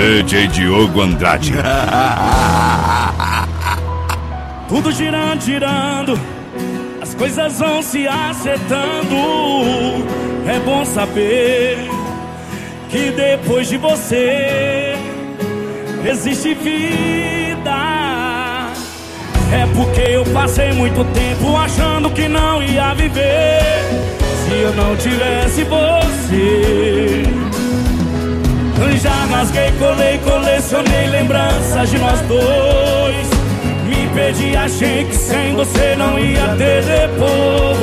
DJ Diogo Andrade. Tudo girando, girando, as coisas vão se acertando. É bom saber que depois de você existe vida. É porque eu passei muito tempo achando que não ia viver se eu não tivesse você. Eu já rasguei, colei, colecionei lembranças de nós dois. Me perdi, achei que sem você não ia ter depois.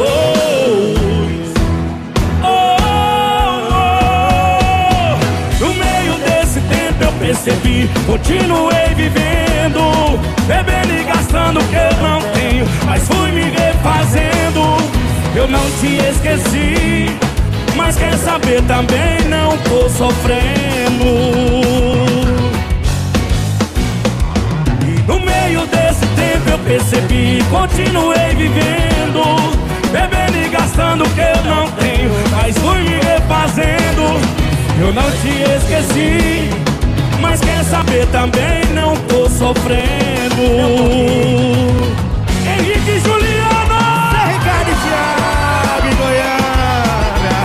No meio desse tempo eu percebi, continuei vivendo, bebendo e gastando o que eu não tenho, mas fui me refazendo. Eu não te esqueci, mas quer saber, também não tô sofrendo. E no meio desse tempo eu percebi, continuei vivendo, bebendo e gastando o que eu não tenho, mas fui me refazendo. Eu não te esqueci, mas quer saber, também não tô sofrendo. Henrique e Juliano, Ricardo e Thiago em Goiânia.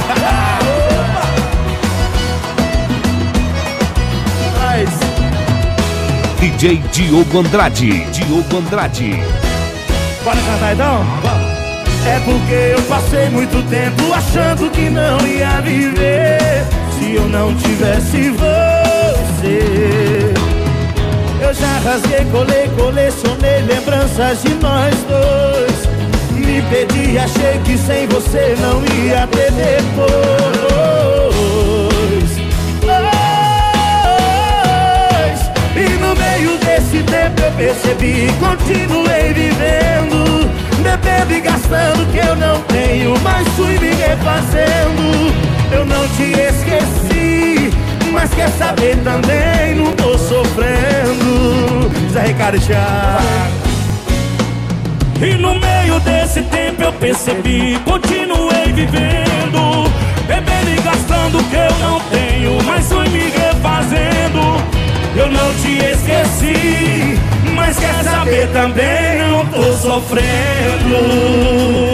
DJ Diogo Andrade. Diogo Andrade. Bora cantar então? É porque eu passei muito tempo achando que não ia viver se eu não tivesse você. Eu já rasguei, colei, colecionei lembranças de nós dois. Me perdi, achei que sem você não ia ter depois. E no meio desse tempo eu percebi, continuei vivendo, bebendo e gastando o que eu não tenho, mas fui me refazendo. Eu não te esqueci, mas quer saber, também não tô sofrendo. Zé Ricardo e Thiago. E no meio desse tempo eu percebi, continuei vivendo, bebendo e gastando o que eu não tenho, mas fui me refazendo. Eu não te esqueci, mas quer saber, também não tô sofrendo.